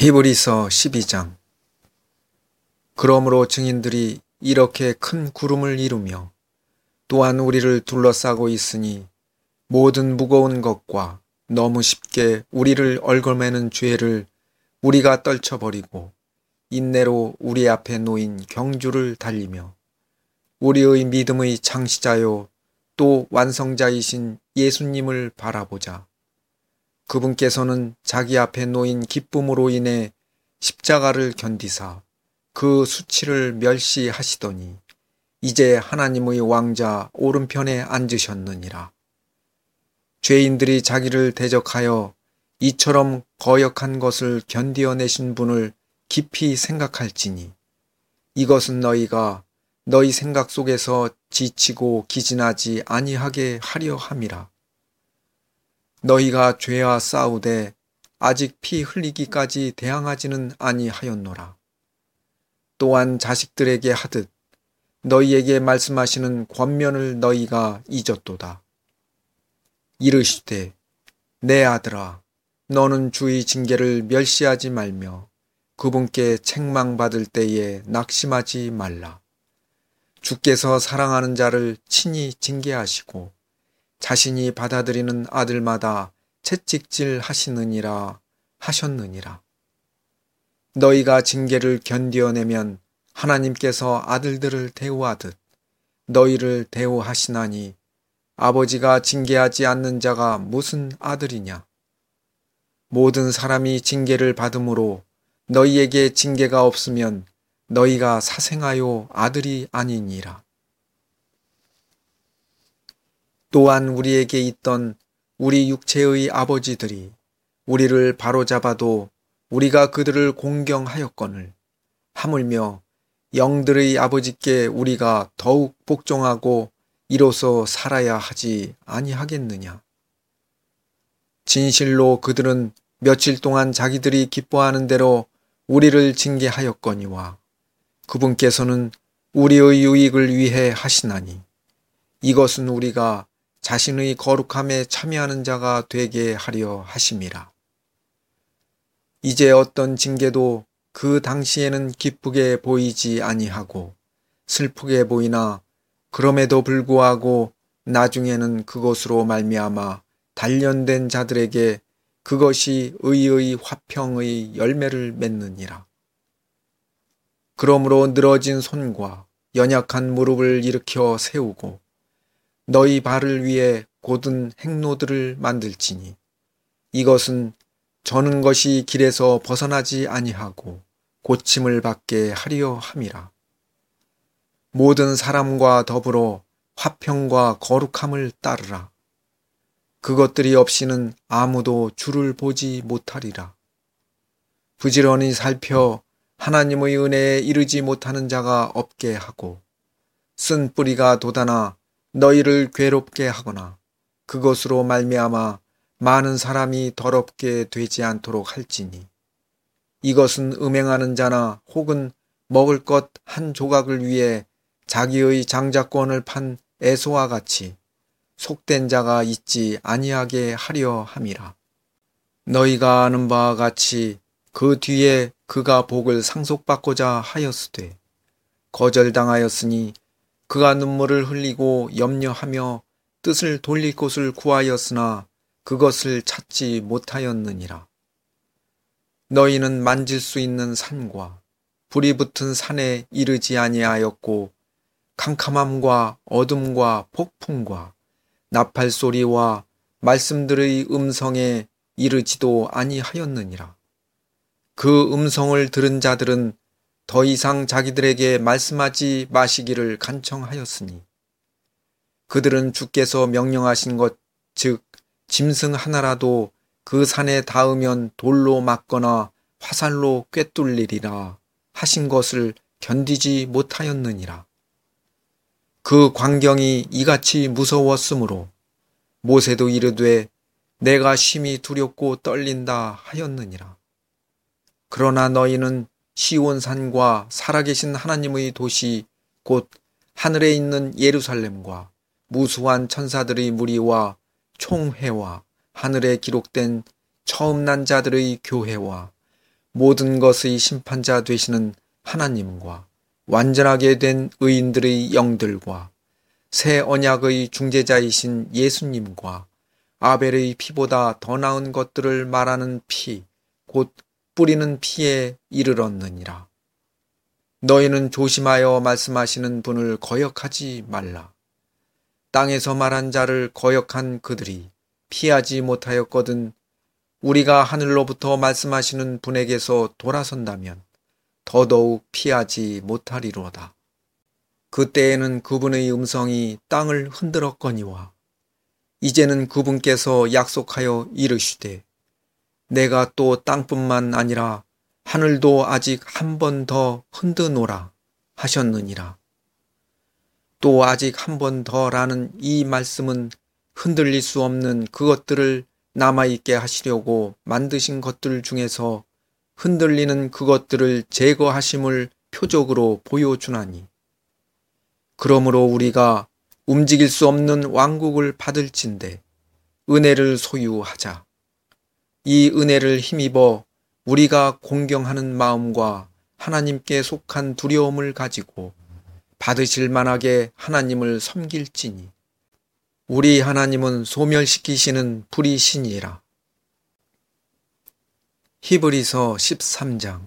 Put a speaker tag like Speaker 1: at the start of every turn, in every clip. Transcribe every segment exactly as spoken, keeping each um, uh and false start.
Speaker 1: 히브리서 십이 장. 그러므로 증인들이 이렇게 큰 구름을 이루며 또한 우리를 둘러싸고 있으니 모든 무거운 것과 너무 쉽게 우리를 얽어매는 죄를 우리가 떨쳐버리고 인내로 우리 앞에 놓인 경주를 달리며 우리의 믿음의 창시자요 또 완성자이신 예수님을 바라보자. 그분께서는 자기 앞에 놓인 기쁨으로 인해 십자가를 견디사 그 수치를 멸시하시더니 이제 하나님의 왕자 오른편에 앉으셨느니라. 죄인들이 자기를 대적하여 이처럼 거역한 것을 견디어내신 분을 깊이 생각할지니 이것은 너희가 너희 생각 속에서 지치고 기진하지 아니하게 하려 함이라. 너희가 죄와 싸우되 아직 피 흘리기까지 대항하지는 아니하였노라. 또한 자식들에게 하듯 너희에게 말씀하시는 권면을 너희가 잊었도다. 이르시되 내 아들아 너는 주의 징계를 멸시하지 말며 그분께 책망받을 때에 낙심하지 말라. 주께서 사랑하는 자를 친히 징계하시고 자신이 받아들이는 아들마다 채찍질 하시느니라 하셨느니라. 너희가 징계를 견디어내면 하나님께서 아들들을 대우하듯 너희를 대우하시나니 아버지가 징계하지 않는 자가 무슨 아들이냐. 모든 사람이 징계를 받음으로 너희에게 징계가 없으면 너희가 사생하여 아들이 아니니라. 또한 우리에게 있던 우리 육체의 아버지들이 우리를 바로잡아도 우리가 그들을 공경하였거늘 하물며 영들의 아버지께 우리가 더욱 복종하고 이로써 살아야 하지 아니하겠느냐. 진실로 그들은 며칠 동안 자기들이 기뻐하는 대로 우리를 징계하였거니와 그분께서는 우리의 유익을 위해 하시나니 이것은 우리가 자신의 거룩함에 참여하는 자가 되게 하려 하심이라. 이제 어떤 징계도 그 당시에는 기쁘게 보이지 아니하고 슬프게 보이나 그럼에도 불구하고 나중에는 그것으로 말미암아 단련된 자들에게 그것이 의의 화평의 열매를 맺느니라. 그러므로 늘어진 손과 연약한 무릎을 일으켜 세우고 너희 발을 위해 곧은 행로들을 만들지니 이것은 저는 것이 길에서 벗어나지 아니하고 고침을 받게 하려 함이라. 모든 사람과 더불어 화평과 거룩함을 따르라. 그것들이 없이는 아무도 주를 보지 못하리라. 부지런히 살펴 하나님의 은혜에 이르지 못하는 자가 없게 하고 쓴 뿌리가 돋아나 너희를 괴롭게 하거나 그것으로 말미암아 많은 사람이 더럽게 되지 않도록 할지니 이것은 음행하는 자나 혹은 먹을 것 한 조각을 위해 자기의 장자권을 판 에서와 같이 속된 자가 있지 아니하게 하려 함이라. 너희가 아는 바와 같이 그 뒤에 그가 복을 상속받고자 하였으되 거절당하였으니 그가 눈물을 흘리고 염려하며 뜻을 돌릴 곳을 구하였으나 그것을 찾지 못하였느니라. 너희는 만질 수 있는 산과 불이 붙은 산에 이르지 아니하였고 캄캄함과 어둠과 폭풍과 나팔 소리와 말씀들의 음성에 이르지도 아니하였느니라. 그 음성을 들은 자들은 더 이상 자기들에게 말씀하지 마시기를 간청하였으니 그들은 주께서 명령하신 것 즉 짐승 하나라도 그 산에 닿으면 돌로 맞거나 화살로 꿰뚫리리라 하신 것을 견디지 못하였느니라. 그 광경이 이같이 무서웠으므로 모세도 이르되 내가 심히 두렵고 떨린다 하였느니라. 그러나 너희는 시온산과 살아계신 하나님의 도시 곧 하늘에 있는 예루살렘과 무수한 천사들의 무리와 총회와 하늘에 기록된 처음 난 자들의 교회와 모든 것의 심판자 되시는 하나님과 완전하게 된 의인들의 영들과 새 언약의 중재자이신 예수님과 아벨의 피보다 더 나은 것들을 말하는 피, 곧 뿌리는 피에 이르렀느니라. 너희는 조심하여 말씀하시는 분을 거역하지 말라. 땅에서 말한 자를 거역한 그들이 피하지 못하였거든 우리가 하늘로부터 말씀하시는 분에게서 돌아선다면 더더욱 피하지 못하리로다. 그때에는 그분의 음성이 땅을 흔들었거니와 이제는 그분께서 약속하여 이르시되 내가 또 땅뿐만 아니라 하늘도 아직 한 번 더 흔드노라 하셨느니라. 또 아직 한 번 더라는 이 말씀은 흔들릴 수 없는 그것들을 남아있게 하시려고 만드신 것들 중에서 흔들리는 그것들을 제거하심을 표적으로 보여주나니 그러므로 우리가 움직일 수 없는 왕국을 받을진대 은혜를 소유하자. 이 은혜를 힘입어 우리가 공경하는 마음과 하나님께 속한 두려움을 가지고 받으실 만하게 하나님을 섬길지니 우리 하나님은 소멸시키시는 불이시니라. 히브리서 십삼 장.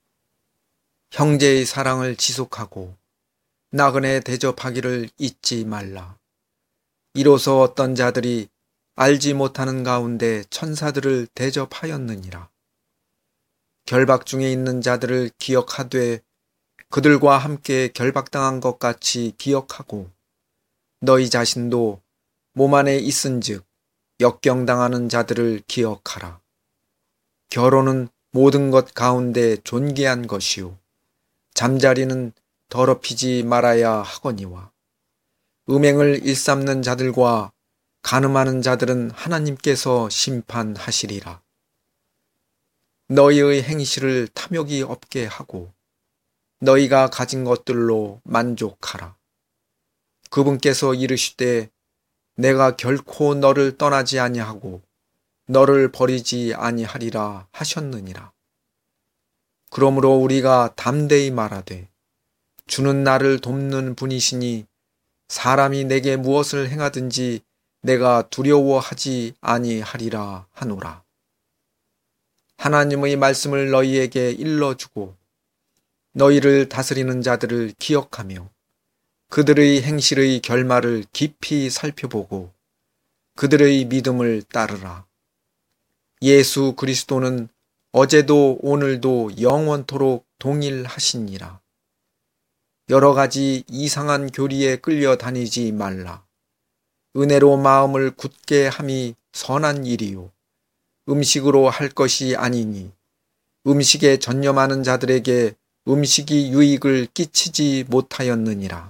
Speaker 1: 형제의 사랑을 지속하고 나그네 대접하기를 잊지 말라. 이로써 어떤 자들이 알지 못하는 가운데 천사들을 대접하였느니라. 결박 중에 있는 자들을 기억하되 그들과 함께 결박당한 것 같이 기억하고 너희 자신도 몸 안에 있은즉 역경당하는 자들을 기억하라. 결혼은 모든 것 가운데 존귀한 것이요 잠자리는 더럽히지 말아야 하거니와 음행을 일삼는 자들과 간음하는 자들은 하나님께서 심판하시리라. 너희의 행실을 탐욕이 없게 하고 너희가 가진 것들로 만족하라. 그분께서 이르시되 내가 결코 너를 떠나지 아니하고 너를 버리지 아니하리라 하셨느니라. 그러므로 우리가 담대히 말하되 주는 나를 돕는 분이시니 사람이 내게 무엇을 행하든지 내가 두려워하지 아니하리라 하노라. 하나님의 말씀을 너희에게 일러주고 너희를 다스리는 자들을 기억하며 그들의 행실의 결말을 깊이 살펴보고 그들의 믿음을 따르라. 예수 그리스도는 어제도 오늘도 영원토록 동일하시니라. 여러 가지 이상한 교리에 끌려 다니지 말라. 은혜로 마음을 굳게 함이 선한 일이요 음식으로 할 것이 아니니 음식에 전념하는 자들에게 음식이 유익을 끼치지 못하였느니라.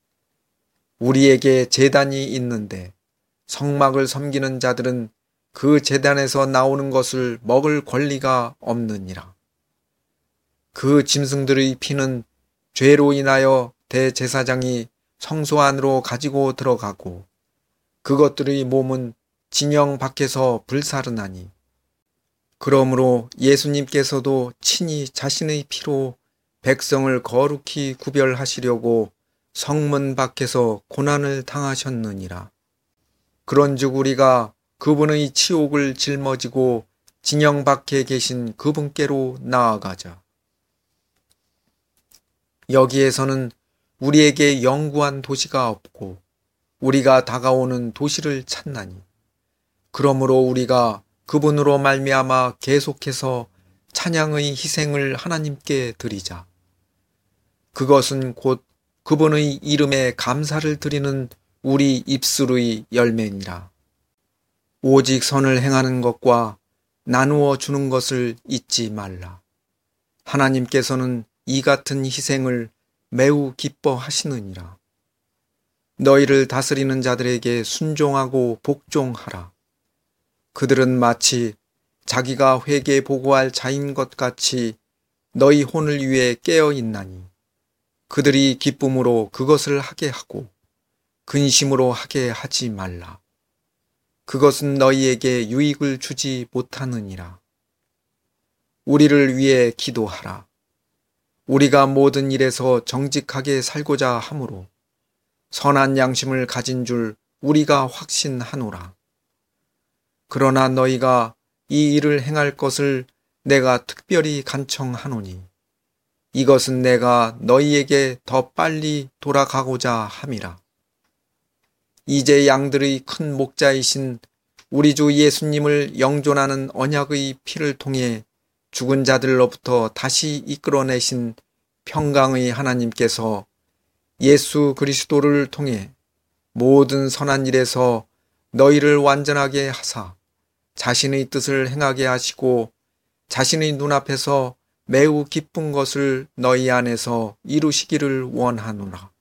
Speaker 1: 우리에게 제단이 있는데 성막을 섬기는 자들은 그 제단에서 나오는 것을 먹을 권리가 없느니라. 그 짐승들의 피는 죄로 인하여 대제사장이 성소 안으로 가지고 들어가고 그것들의 몸은 진영 밖에서 불사르나니 그러므로 예수님께서도 친히 자신의 피로 백성을 거룩히 구별하시려고 성문 밖에서 고난을 당하셨느니라. 그런즉 우리가 그분의 치욕을 짊어지고 진영 밖에 계신 그분께로 나아가자. 여기에서는 우리에게 영구한 도시가 없고 우리가 다가오는 도시를 찾나니 그러므로 우리가 그분으로 말미암아 계속해서 찬양의 희생을 하나님께 드리자. 그것은 곧 그분의 이름에 감사를 드리는 우리 입술의 열매니라. 오직 선을 행하는 것과 나누어 주는 것을 잊지 말라. 하나님께서는 이 같은 희생을 매우 기뻐하시느니라. 너희를 다스리는 자들에게 순종하고 복종하라. 그들은 마치 자기가 회개 보고할 자인 것 같이 너희 혼을 위해 깨어 있나니 그들이 기쁨으로 그것을 하게 하고 근심으로 하게 하지 말라. 그것은 너희에게 유익을 주지 못하느니라. 우리를 위해 기도하라. 우리가 모든 일에서 정직하게 살고자 하므로 선한 양심을 가진 줄 우리가 확신하노라. 그러나 너희가 이 일을 행할 것을 내가 특별히 간청하노니 이것은 내가 너희에게 더 빨리 돌아가고자 함이라. 이제 양들의 큰 목자이신 우리 주 예수님을 영존하는 언약의 피를 통해 죽은 자들로부터 다시 이끌어내신 평강의 하나님께서 예수 그리스도를 통해 모든 선한 일에서 너희를 완전하게 하사 자신의 뜻을 행하게 하시고 자신의 눈앞에서 매우 기쁜 것을 너희 안에서 이루시기를 원하노라.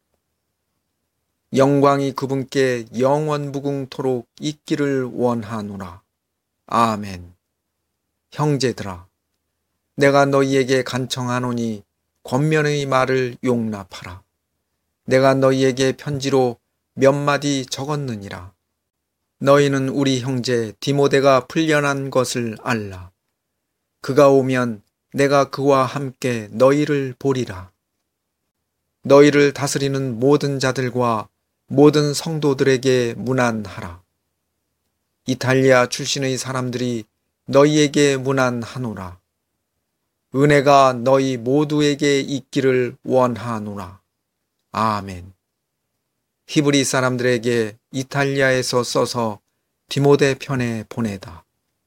Speaker 1: 영광이 그분께 영원 무궁토록 있기를 원하노라. 아멘. 형제들아, 내가 너희에게 간청하노니 권면의 말을 용납하라. 내가 너희에게 편지로 몇 마디 적었느니라. 너희는 우리 형제 디모데가 풀려난 것을 알라. 그가 오면 내가 그와 함께 너희를 보리라. 너희를 다스리는 모든 자들과 모든 성도들에게 문안하라. 이탈리아 출신의 사람들이 너희에게 문안하노라. 은혜가 너희 모두에게 있기를 원하노라. 아멘. 히브리 사람들에게 이탈리아에서 써서 디모데 편에 보내다.